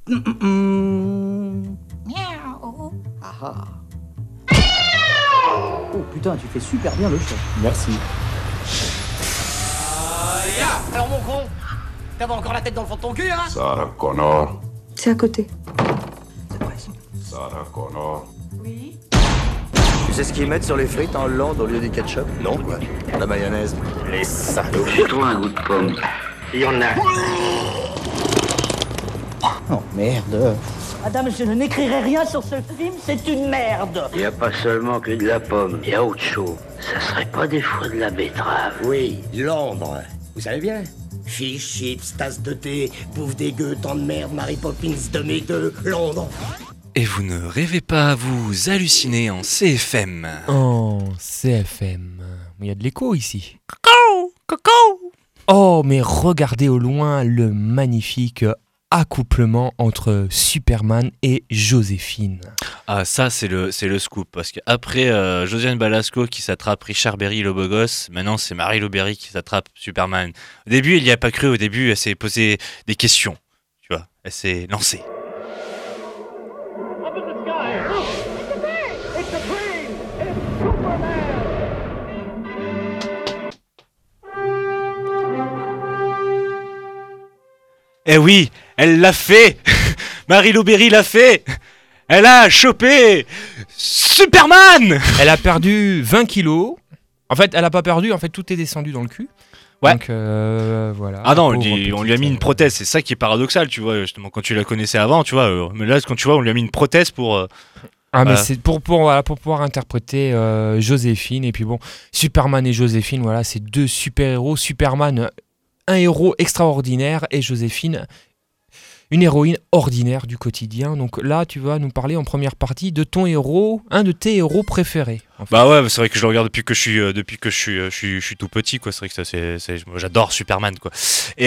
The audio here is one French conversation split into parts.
Miaou. Ah ah. Oh putain, tu fais super bien le chat. Merci. Alors mon con, t'avais encore la tête dans le fond de ton cul, hein? Sarah Connor. C'est à côté. Sarah Connor. Tu sais ce qu'ils mettent sur les frites en Hollande au lieu du ketchup? Non, quoi. La mayonnaise. Les salauds. Surtout un goût de pomme. Il y en a. Oh merde. Madame, je n'écrirai rien sur ce film, c'est une merde. Il n'y a pas seulement que de la pomme, il y a autre chose. Ça serait pas des fois de la betterave? Oui, Londres. Vous savez bien. Fish, chips, tasse de thé, bouffe dégueu, temps de merde, Mary Poppins de mes deux, Londres. Et vous ne rêvez pas à vous halluciner en CFM. En CFM. Il y a de l'écho ici. Coco. Oh, mais regardez au loin le magnifique accouplement entre Superman et Joséphine. Ah, ça c'est le scoop, parce qu'après Josiane Balasco qui s'attrape Richard Berry le beau gosse, maintenant c'est Marie-Lou Berry qui s'attrape Superman. Au début elle n'y a pas cru, au début elle s'est posé des questions, tu vois, elle s'est lancée. Eh oui, elle l'a fait. Marie-Lou Berry l'a fait. Elle a chopé Superman. Elle a perdu 20 kilos. En fait, elle a pas perdu, en fait, tout est descendu dans le cul. Ouais. Donc, voilà. Ah non, on lui a mis une prothèse, c'est ça qui est paradoxal, tu vois, justement, quand tu la connaissais avant, tu vois, mais là, quand tu vois, on lui a mis une prothèse pour... mais voilà. c'est pour pouvoir interpréter Joséphine. Et puis bon, Superman et Joséphine, voilà, c'est deux super-héros. Superman, un héros extraordinaire, et Joséphine, une héroïne ordinaire du quotidien. Donc là, tu vas nous parler en première partie de ton héros, un de tes héros préférés. En fait. Bah ouais, c'est vrai que je le regarde depuis que je suis tout petit, quoi. C'est vrai que ça, moi, j'adore Superman, quoi. Et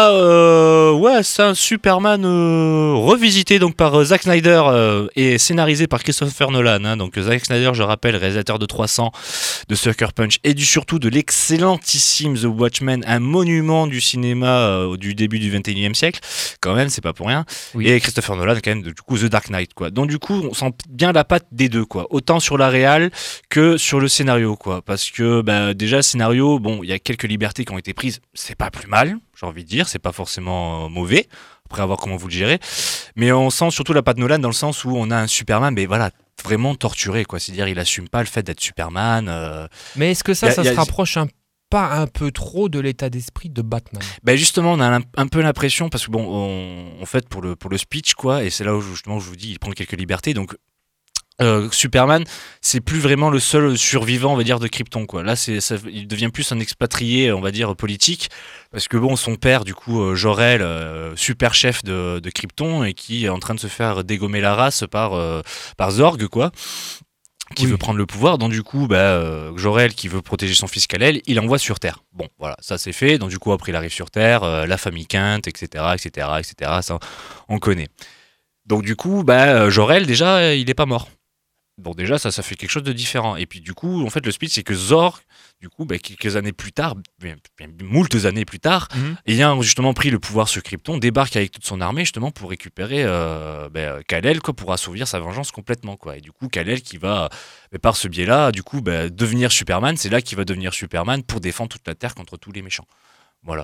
là, ouais, c'est un Superman revisité donc par Zack Snyder et scénarisé par Christopher Nolan. Hein. Donc Zack Snyder, je rappelle, réalisateur de 300, de Sucker Punch et surtout de l'excellentissime The Watchmen, un monument du cinéma du début du 21e siècle. Quand même, c'est pas pour rien. Oui. Et Christopher Nolan, quand même, du coup, The Dark Knight, quoi. Donc du coup, on sent bien la patte des deux, quoi. Autant sur la réal que sur le scénario, quoi. Parce que bah, déjà, le scénario, bon, il y a quelques libertés qui ont été prises, c'est pas plus mal, j'ai envie de dire, c'est pas forcément mauvais, après à voir comment vous le gérez. Mais on sent surtout la patte Nolan dans le sens où on a un Superman, mais voilà, vraiment torturé, quoi. C'est-à-dire, il assume pas le fait d'être Superman. Mais est-ce que ça se rapproche pas un peu trop de l'état d'esprit de Batman? Ben justement, on a un peu l'impression, parce que bon, en fait, pour le speech, quoi, et c'est là où justement je vous dis, il prend quelques libertés, donc Superman, c'est plus vraiment le seul survivant, on va dire, de Krypton, quoi. Là, il devient plus un expatrié, on va dire, politique, parce que bon, son père, du coup, Jor-El, super chef de Krypton, et qui est en train de se faire dégommer la race par Zorg, quoi. Qui veut prendre le pouvoir, donc du coup, Jor-El qui veut protéger son fils Kal-El, il l'envoie sur Terre. Bon, voilà, ça c'est fait. Donc du coup, après, il arrive sur Terre, la famille Kent, etc., ça, on connaît. Donc du coup, Jor-El, déjà, il est pas mort. Bon, déjà, ça fait quelque chose de différent. Et puis du coup, en fait, le speech, c'est que Zorg, du coup, quelques années plus tard, moultes années plus tard, ayant justement pris le pouvoir sur Krypton, débarque avec toute son armée justement pour récupérer Kal-El, quoi, pour assouvir sa vengeance complètement, quoi. Et du coup, Kal-El qui va, par ce biais-là, du coup, devenir Superman, c'est là qu'il va devenir Superman pour défendre toute la Terre contre tous les méchants. Voilà.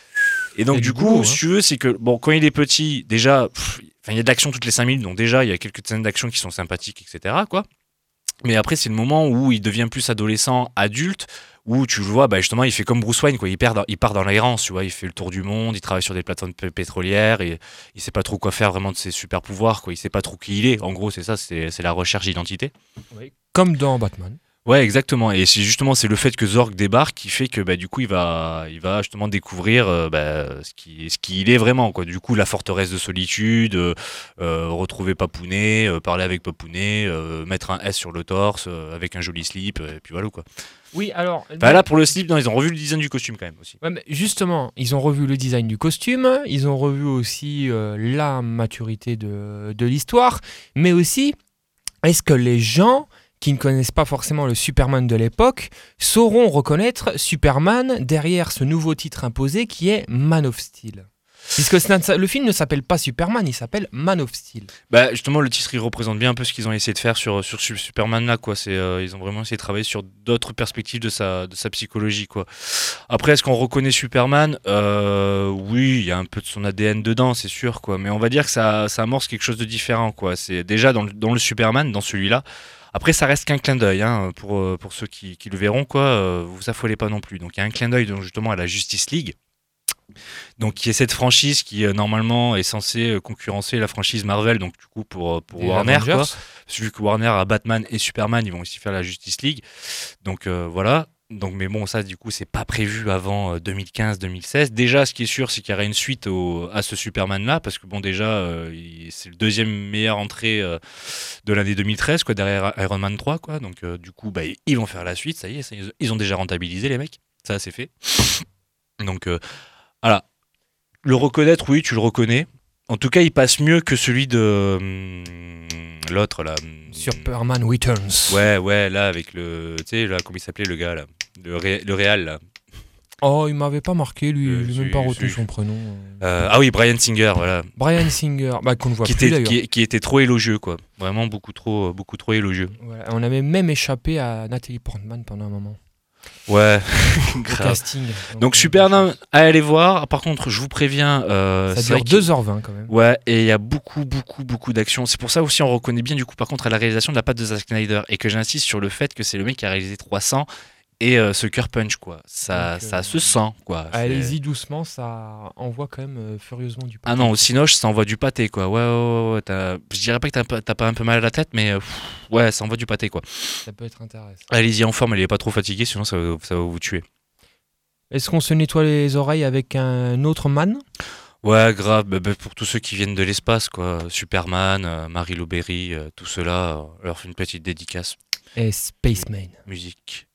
Et donc, du coup, si tu veux, c'est que, bon, quand il est petit, déjà, il y a de l'action toutes les 5 minutes, donc déjà, il y a quelques scènes d'action qui sont sympathiques, etc., quoi. Mais après, c'est le moment où il devient plus adolescent, adulte, où tu le vois, justement, il fait comme Bruce Wayne, quoi. Il part dans l'errance, tu vois. Il fait le tour du monde, il travaille sur des plateformes pétrolières, et il sait pas trop quoi faire vraiment de ses super pouvoirs, quoi. Il sait pas trop qui il est. En gros, c'est ça, c'est la recherche d'identité. Oui. Comme dans Batman. Ouais, exactement. Et c'est le fait que Zorg débarque qui fait que du coup il va justement découvrir ce qu'il est vraiment, quoi. Du coup, la forteresse de solitude, retrouver Papounet, parler avec Papounet, mettre un S sur le torse avec un joli slip, et puis voilà, quoi. Oui, alors là pour le slip, non, ils ont revu le design du costume quand même aussi. Ouais, mais justement, ils ont revu le design du costume, ils ont revu aussi la maturité de l'histoire, mais aussi est-ce que les gens qui ne connaissent pas forcément le Superman de l'époque, sauront reconnaître Superman derrière ce nouveau titre imposé qui est Man of Steel. Puisque le film ne s'appelle pas Superman, il s'appelle Man of Steel. Bah justement le titre il représente bien un peu ce qu'ils ont essayé de faire sur Superman là quoi. Ils ont vraiment essayé de travailler sur d'autres perspectives de sa psychologie quoi. Après est-ce qu'on reconnaît Superman oui, il y a un peu de son ADN dedans c'est sûr quoi. Mais on va dire que ça amorce quelque chose de différent quoi. C'est déjà dans le Superman, dans celui-là. Après, ça reste qu'un clin d'œil hein, pour ceux qui le verront, quoi. Vous affolez pas non plus. Donc, il y a un clin d'œil donc, justement à la Justice League, donc qui est cette franchise qui normalement est censée concurrencer la franchise Marvel, donc du coup pour Warner, quoi. Vu que Warner a Batman et Superman, ils vont aussi faire la Justice League. Donc voilà. Donc, mais bon, ça, du coup, c'est pas prévu avant 2015-2016. Déjà, ce qui est sûr, c'est qu'il y aura une suite à ce Superman-là, parce que bon, déjà, c'est le deuxième meilleure entrée de l'année 2013, quoi, derrière Iron Man 3, quoi. Donc, du coup, bah, ils vont faire la suite. Ça y est, ils ont déjà rentabilisé les mecs. Ça, c'est fait. Donc, voilà. Le reconnaître, oui, tu le reconnais. En tout cas, il passe mieux que celui de l'autre là. Superman Returns. Ouais, là avec le, tu sais là, comment il s'appelait le gars là, le réal là. Oh, il m'avait pas marqué lui, il même pas retenu son prénom. Ah oui, Bryan Singer, voilà. Bryan Singer, bah qu'on ne voit plus d'ailleurs. Qui était trop élogieux quoi, vraiment beaucoup trop élogieux. Voilà, on avait même échappé à Natalie Portman pendant un moment. Ouais, grave. Casting. Donc Superman à aller voir. Par contre, je vous préviens, ça dure 2h20 quand même. Ouais, et il y a beaucoup d'action. C'est pour ça aussi on reconnaît bien du coup par contre à la réalisation de la patte de Zack Snyder et que j'insiste sur le fait que c'est le mec qui a réalisé 300 et Sucker Punch quoi. Ça se sent quoi. Allez-y doucement, ça envoie quand même furieusement du pâté. Ah non, au Cinoche ça envoie du pâté quoi. Ouais. Je dirais pas que t'as pas un peu mal à la tête, mais ouais, ça envoie du pâté quoi. Ça peut être intéressant. Allez-y en forme, elle est pas trop fatiguée, sinon ça va vous tuer. Est-ce qu'on se nettoie les oreilles avec un autre Ouais, grave. Pour tous ceux qui viennent de l'espace, quoi. Superman, Marie-Lou Berry, tout cela, on leur fait une petite dédicace. Et Spaceman. Musique.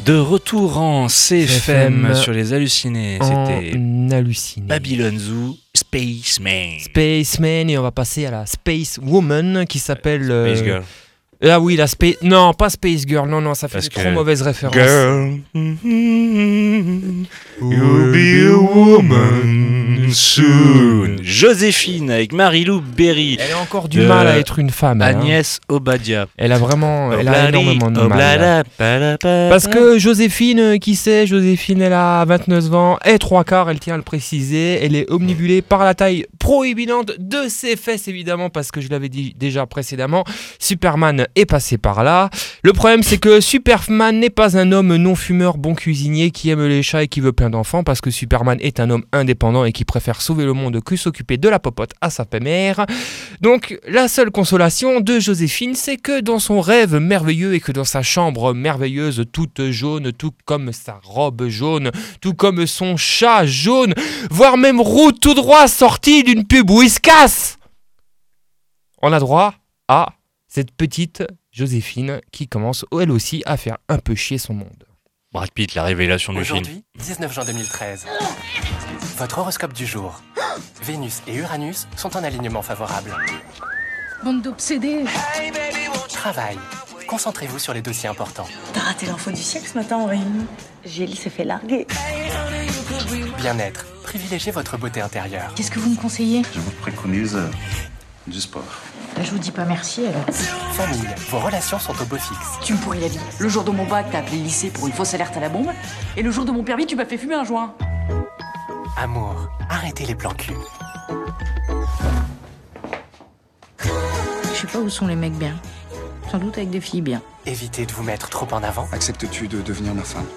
De retour en CFM CFM sur les hallucinés, c'était En halluciné. Babylon Zoo, Spaceman. Spaceman, et on va passer à la Space Woman qui s'appelle... Space Girl. Ah oui, la Space... Non, pas Space Girl, non, ça fait Parce trop que- mauvaise référence. Girl, you'll be a woman soon. Joséphine avec Marie-Lou Berry. Elle a encore du De mal à être une femme. Elle, hein. Agnès Obadia. Elle a vraiment... Elle a Obladi, énormément de mal. oblada, palapa. Parce que Joséphine, qui sait, Joséphine, elle a 29 ans et 3/4, elle tient à le préciser. Elle est omnibulée par la taille prohibante de ses fesses, évidemment, parce que je l'avais dit déjà précédemment, Superman est passé par là. Le problème, c'est que Superman n'est pas un homme non-fumeur, bon cuisinier, qui aime les chats et qui veut plein d'enfants, parce que Superman est un homme indépendant et qui préfère sauver le monde que s'occuper de la popote à sa mère. Donc, la seule consolation de Joséphine, c'est que dans son rêve merveilleux et que dans sa chambre merveilleuse, toute jaune, tout comme sa robe jaune, tout comme son chat jaune, voire même roux tout droit sorti d'une pub Whiskas, on a droit à cette petite Joséphine qui commence elle aussi à faire un peu chier son monde. Brad Pitt, la révélation du film. Aujourd'hui, 19 juin 2013. Votre horoscope du jour. Vénus et Uranus sont en alignement favorable. Bande d'obsédés. Travail. Concentrez-vous sur les dossiers importants. T'as raté l'info du siècle ce matin en réunion. Gilles s'est fait larguer. Bien-être. Privilégiez votre beauté intérieure. Qu'est-ce que vous me conseillez? Je vous préconise du sport. Bah, je vous dis pas merci alors. Famille. Vos relations sont au beau fixe. Tu me pourris la vie. Le jour de mon bac, t'as appelé le lycée pour une fausse alerte à la bombe. Et le jour de mon permis, tu m'as fait fumer un joint. Amour. Arrêtez les plans cul. Je sais pas où sont les mecs bien. Sans doute avec des filles bien. Évitez de vous mettre trop en avant. Acceptes-tu de devenir ma femme?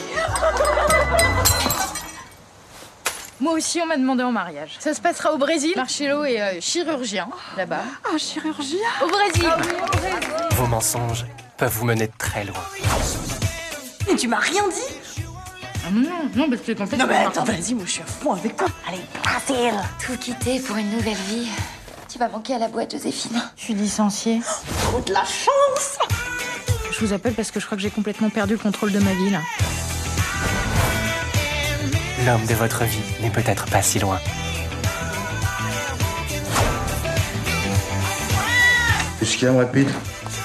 Moi aussi, on m'a demandé en mariage. Ça se passera au Brésil. Marcelo est chirurgien là-bas. Un chirurgien. Au Brésil. Vos mensonges peuvent vous mener très loin. Et tu m'as rien dit? Ah non, parce que qu'en fait... Non mais attends, vas-y, moi je suis à fond avec toi. Allez, facile. Tout quitter pour une nouvelle vie. Tu vas manquer à la boîte, Joséphine. Je suis licenciée. Trop de la chance. Je vous appelle parce que je crois que j'ai complètement perdu le contrôle de ma vie là. L'homme de votre vie n'est peut-être pas si loin. Qu'est-ce qu'il y a, Brad Pitt?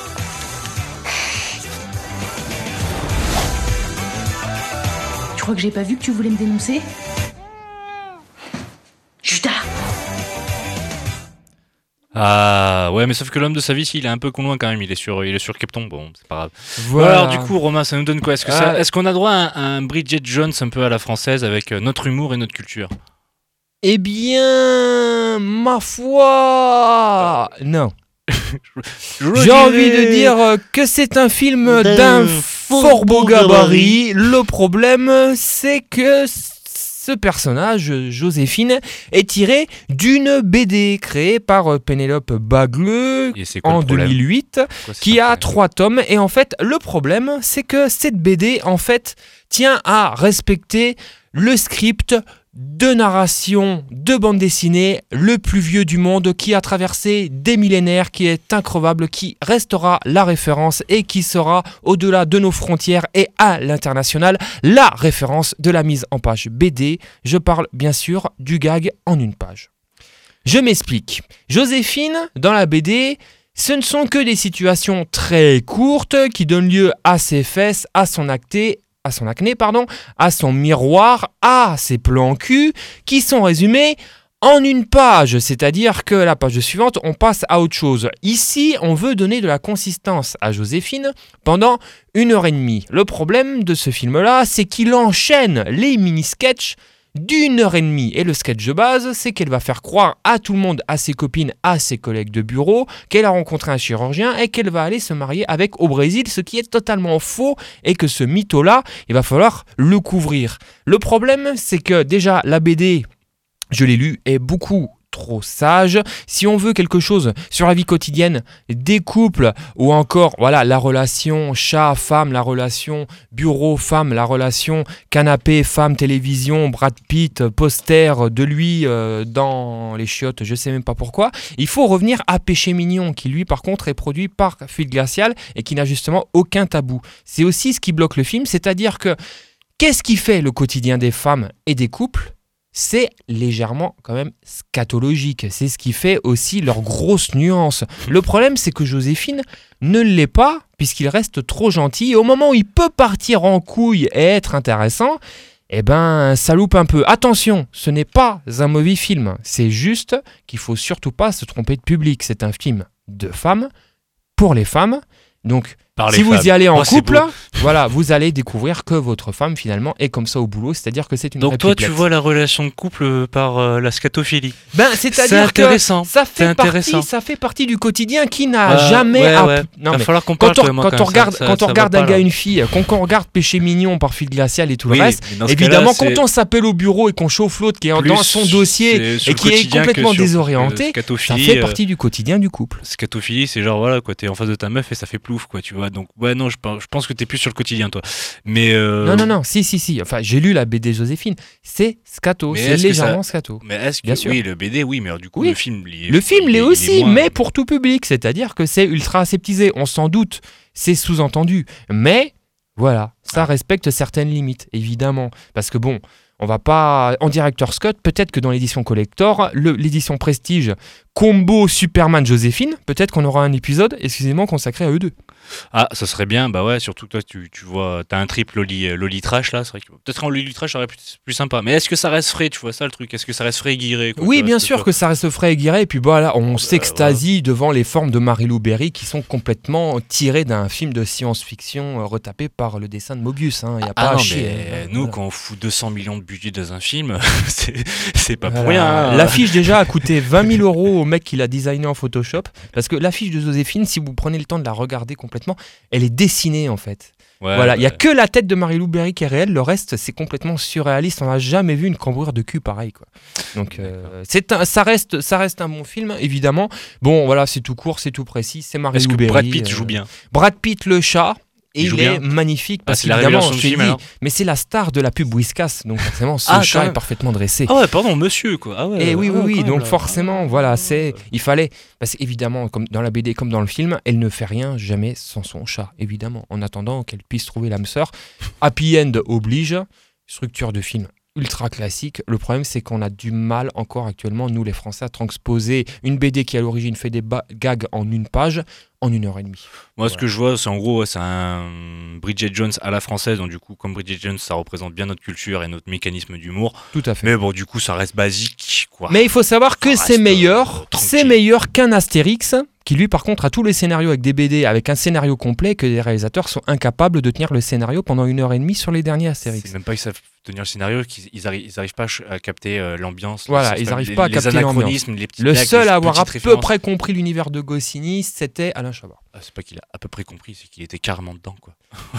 Tu crois que j'ai pas vu que tu voulais me dénoncer? Judas. Ah ouais, mais sauf que l'homme de sa vie, il est un peu con loin quand même. Il est sur Krypton. Bon, c'est pas grave. Voilà. Alors du coup, Romain, ça nous donne quoi? Est-ce qu'on a droit à un Bridget Jones un peu à la française avec notre humour et notre culture? Eh bien, ma foi, non. J'ai envie de dire que c'est un film d'un fort beau gabarit. Le problème, c'est que ce personnage, Joséphine, est tiré d'une BD créée par Pénélope Bagleux en 2008, qui a 3 tomes. Et en fait, le problème, c'est que cette BD, en fait, tient à respecter le script de narration de bande dessinée le plus vieux du monde, qui a traversé des millénaires, qui est increvable, qui restera la référence et qui sera au-delà de nos frontières et à l'international la référence de la mise en page BD. Je parle bien sûr du gag en une page. Je m'explique. Joséphine, dans la BD, ce ne sont que des situations très courtes qui donnent lieu à ses fesses, à son acné, à son miroir, à ses plans cul, qui sont résumés en une page, c'est-à-dire que la page suivante, on passe à autre chose. Ici, on veut donner de la consistance à Joséphine pendant 1h30. Le problème de ce film-là, c'est qu'il enchaîne les mini-sketchs d'1h30. Et le sketch de base, c'est qu'elle va faire croire à tout le monde, à ses copines, à ses collègues de bureau, qu'elle a rencontré un chirurgien et qu'elle va aller se marier avec au Brésil, ce qui est totalement faux, et que ce mytho-là, il va falloir le couvrir. Le problème, c'est que déjà, la BD, je l'ai lu, est beaucoup trop sage. Si on veut quelque chose sur la vie quotidienne des couples ou encore voilà la relation chat-femme, la relation bureau-femme, la relation canapé-femme, télévision, Brad Pitt, poster de lui dans les chiottes, je sais même pas pourquoi, il faut revenir à Péché Mignon qui lui par contre est produit par Fuite Glaciale et qui n'a justement aucun tabou. C'est aussi ce qui bloque le film, c'est-à-dire que qu'est-ce qui fait le quotidien des femmes et des couples ? C'est légèrement quand même scatologique. C'est ce qui fait aussi leur grosse nuance. Le problème, c'est que Joséphine ne l'est pas, puisqu'il reste trop gentil. Et au moment où il peut partir en couille et être intéressant, eh ben, ça loupe un peu. Attention, ce n'est pas un mauvais film. C'est juste qu'il faut surtout pas se tromper de public. C'est un film de femmes, pour les femmes. Donc, si vous y allez en couple, voilà, vous allez découvrir que votre femme finalement est comme ça au boulot, c'est-à-dire que c'est une Donc toi, pipelette. tu vois la relation de couple par la scatophilie. Ben, c'est-à-dire que ça intéressant. ça fait partie du quotidien qui n'a jamais. Non, va mais falloir qu'on quand parle, on regarde un gars, une fille, quand on regarde Péché Mignon par Fuite Glaciale et tout le reste, évidemment, quand on s'appelle au bureau et qu'on chauffe l'autre qui est dans son dossier et qui est complètement désorienté, ça fait partie du quotidien du couple. Scatophilie, c'est genre voilà quoi, t'es en face de ta meuf et ça fait plouf quoi, tu vois. Donc ouais non, je pense que t'es plus sur le quotidien toi. Mais non, si. Enfin, j'ai lu la BD Joséphine, c'est scato, c'est légèrement scato. Mais est-ce que bien sûr. Oui, le BD, oui, mais alors, du coup oui. le film l'est aussi, mais pour tout public, c'est-à-dire que c'est ultra aseptisé. On s'en doute, c'est sous-entendu, mais voilà, ça respecte certaines limites, évidemment, parce que bon. On va pas en director's cut, peut-être que dans l'édition collector, l'édition Prestige combo Superman Joséphine, peut-être qu'on aura un épisode exclusivement consacré à eux deux. Ah, ça serait bien, bah ouais, surtout toi tu vois, t'as un triple Loli Trash là, c'est vrai que peut-être en Loli Trash ça aurait plus sympa. Mais est-ce que ça reste frais, tu vois ça le truc? Est-ce que ça reste frais et guiré quoi, oui, bien sûr que ça reste frais et guiré, et puis voilà, on s'extasie devant les formes de Marie-Lou Berry qui sont complètement tirées d'un film de science-fiction retapé par le dessin de Mobius. Hein. Y a pas à chier. Nous, voilà. Quand on fout 200 millions de budget dans un film, c'est pas pour rien. Hein. L'affiche déjà a coûté 20 000 € au mec qui l'a designé en Photoshop, parce que l'affiche de Joséphine, si vous prenez le temps de la regarder complètement, elle est dessinée en fait. Ouais, voilà, il y a que la tête de Marie-Lou Berry qui est réelle, le reste c'est complètement surréaliste. On n'a jamais vu une cambrure de cul pareil quoi. Donc ça reste un bon film évidemment. Bon voilà, c'est tout court, c'est tout précis, c'est Marie-Lou Berry. Brad Pitt joue bien. Brad Pitt le chat. Et il est bien. magnifique parce c'est la qu'évidemment, révélation du film, alors. mais c'est la star de la pub Whiskas, donc forcément ce chat est parfaitement dressé. Ah ouais, pardon, monsieur quoi. Ah ouais, et oui, donc là. forcément, voilà, il fallait, parce qu'évidemment, comme dans la BD, comme dans le film, elle ne fait rien jamais sans son chat, évidemment, en attendant qu'elle puisse trouver l'âme sœur. Happy End oblige, structure de film ultra classique. Le problème, c'est qu'on a du mal encore actuellement, nous les Français, à transposer une BD qui à l'origine fait des gags en une page en 1h30. Moi, ce que je vois, c'est en gros, c'est un Bridget Jones à la française. Donc, du coup, comme Bridget Jones, ça représente bien notre culture et notre mécanisme d'humour. Tout à fait. Mais bon, du coup, ça reste basique, quoi. Mais il faut savoir que c'est meilleur qu'un Astérix, qui lui, par contre, a tous les scénarios avec des BD, avec un scénario complet, que les réalisateurs sont incapables de tenir le scénario pendant 1h30 sur les derniers Astérix. C'est même pas qu'ils savent tenir le scénario, qu'ils arrivent pas à capter l'ambiance. Voilà, ils n'arrivent pas à capter l'ambiance. Le seul à avoir à peu près compris l'univers de Goscinny, c'était Alain Chabat. Ah, c'est pas qu'il a à peu près compris, c'est qu'il était carrément dedans, quoi.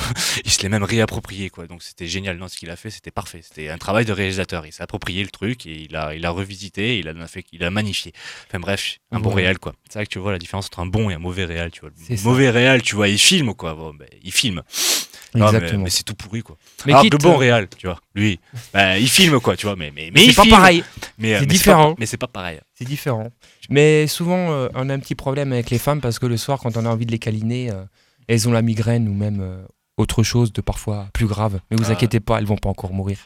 Il se l'est même réapproprié, quoi. Donc c'était génial. Non, ce qu'il a fait, c'était parfait. C'était un travail de réalisateur. Il s'est approprié le truc et il a revisité, il a magnifié. Enfin bref, un bon réal, quoi. C'est vrai que tu vois la différence entre un bon et un mauvais réal, tu vois. Le mauvais réal, tu vois, il filme, quoi. Bon, ben, il filme. Exactement. Mais c'est tout pourri, quoi. Mais alors que le bon réal, tu vois, lui, il filme, quoi, tu vois. Mais c'est pas pareil. C'est différent. Mais c'est pas pareil. C'est différent. Mais souvent, on a un petit problème avec les femmes parce que le soir, quand on a envie de les câliner, elles ont la migraine ou même autre chose de parfois plus grave. Mais vous inquiétez pas, elles vont pas encore mourir.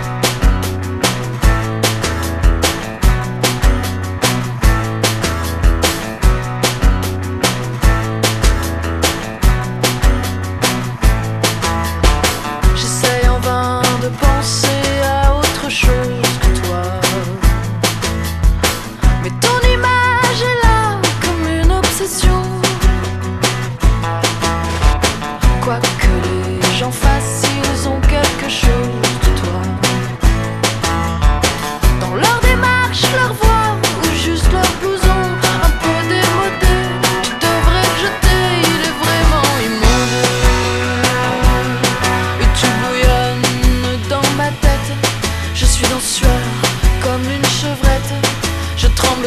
J'essaye en vain de penser à autre chose que toi. Mais ton image est là comme une obsession. Quoi que les gens fassent, ils ont quelque chose de toi. Dans leur démarche, leur voix ou juste leur blouson un peu démodé, tu devrais le jeter, il est vraiment immonde. Et tu bouillonnes dans ma tête, je suis en sueur comme une chevrette. Je tremble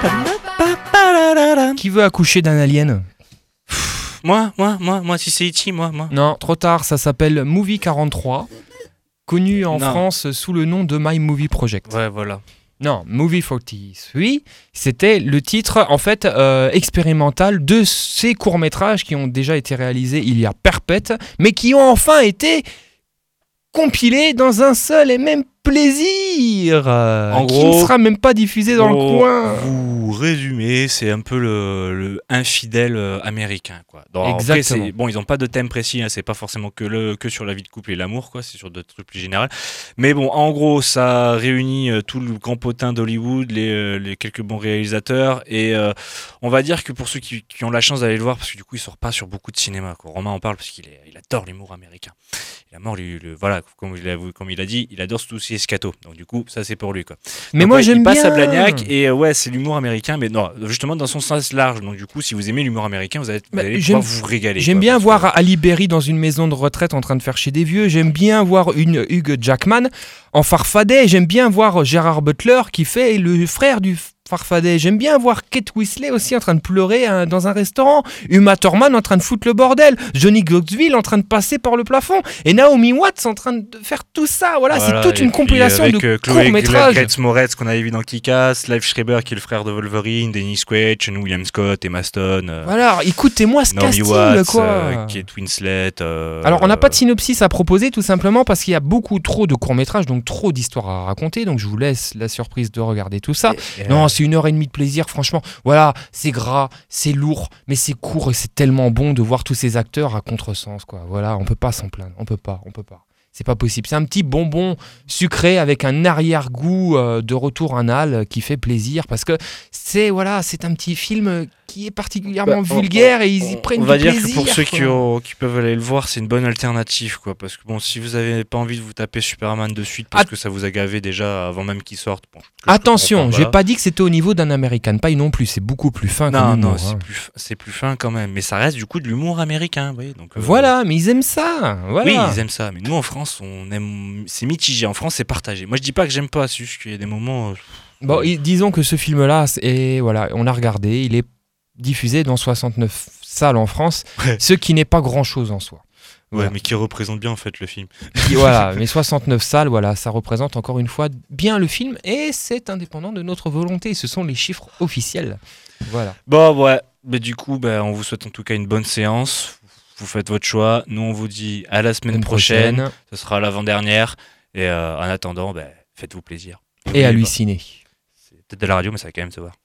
Qui veut accoucher d'un alien? Moi, si c'est E.T., moi. Non, trop tard, ça s'appelle Movie 43, connu en Non. France sous le nom de My Movie Project. Ouais, voilà. Non, Movie 43, c'était le titre en fait expérimental de ces courts-métrages qui ont déjà été réalisés il y a perpète, mais qui ont enfin été compilés dans un seul et même plaisir, En qui gros, ne sera même pas diffusé dans le coin. Vous résumez, c'est un peu le infidèle américain, quoi. Exactement. Après, bon, ils n'ont pas de thème précis, hein, c'est pas forcément que sur la vie de couple et l'amour, quoi. C'est sur d'autres trucs plus généraux. Mais bon, en gros, ça réunit tout le grand potin d'Hollywood, les quelques bons réalisateurs, et on va dire que pour ceux qui ont la chance d'aller le voir, parce que du coup, il sort pas sur beaucoup de cinéma, quoi. Romain en parle parce qu'il adore l'humour américain. Il a mort, voilà, comme il a dit, il adore tout ce qui est scato. Donc du coup, ça c'est pour lui, quoi. Mais Donc, moi ouais, j'aime il passe bien. à Blagnac et ouais, c'est l'humour américain, mais non, justement dans son sens large. Donc du coup, si vous aimez l'humour américain, vous allez pouvoir vous régaler. J'aime quoi, bien parce voir Ali Berry dans une maison de retraite en train de faire chez des vieux. J'aime bien voir une Hugh Jackman en Farfadet. J'aime bien voir Gérard Butler qui fait le frère du Farfadet. J'aime bien voir Kate Winslet aussi en train de pleurer dans un restaurant. Uma Thurman en train de foutre le bordel. Johnny Knoxville en train de passer par le plafond. Et Naomi Watts en train de faire tout ça. Voilà, c'est toute et une puis compilation avec, de Chloé courts-métrages. Grace Moretz qu'on avait vu dans Kick-Ass, Liv Schreiber qui est le frère de Wolverine, Dennis Quaid, Sean William Scott, Emma Stone. Voilà, écoutez-moi ce Naomi casting, Watts, quoi. Kate Winslet. Alors, on n'a pas de synopsis à proposer, tout simplement parce qu'il y a beaucoup trop de courts-métrages, donc trop d'histoires à raconter. Donc, je vous laisse la surprise de regarder tout ça. Non, c'est 1h30 de plaisir, franchement. Voilà, c'est gras, c'est lourd, mais c'est court et c'est tellement bon de voir tous ces acteurs à contresens, quoi. Voilà, on peut pas s'en plaindre. On peut pas. C'est pas possible. C'est un petit bonbon sucré avec un arrière-goût de retour anal qui fait plaisir parce que c'est un petit film qui est particulièrement vulgaire et ils y prennent du plaisir. On va dire que pour ceux qui peuvent aller le voir, c'est une bonne alternative, quoi. Parce que bon, si vous avez pas envie de vous taper Superman de suite parce que ça vous a gavé déjà avant même qu'il sorte. Bon, attention, j'ai voilà. pas dit que c'était au niveau d'un American Pie non plus. C'est beaucoup plus fin. Non, comme humour, c'est plus fin quand même. Mais ça reste du coup de l'humour américain, vous voyez. Donc, voilà, mais ils aiment ça. Voilà. Oui, ils aiment ça. Mais nous en France, on aime. C'est mitigé. En France, c'est partagé. Moi, je dis pas que j'aime pas. C'est juste qu'il y a des moments. Bon, disons que ce film-là, voilà, on l'a regardé. Il est diffusé dans 69 salles en France, ce qui n'est pas grand-chose en soi. Ouais, Voilà. mais qui représente bien en fait le film. Voilà, mais 69 salles, voilà, ça représente encore une fois bien le film et c'est indépendant de notre volonté. Ce sont les chiffres officiels. Voilà. Bon, ouais. Mais du coup, on vous souhaite en tout cas une bonne séance. Vous faites votre choix. Nous, on vous dit à la semaine prochaine. Ce sera l'avant-dernière. Et en attendant, faites-vous plaisir. Et hallucinez. C'est peut-être de la radio, mais ça va quand même se voir.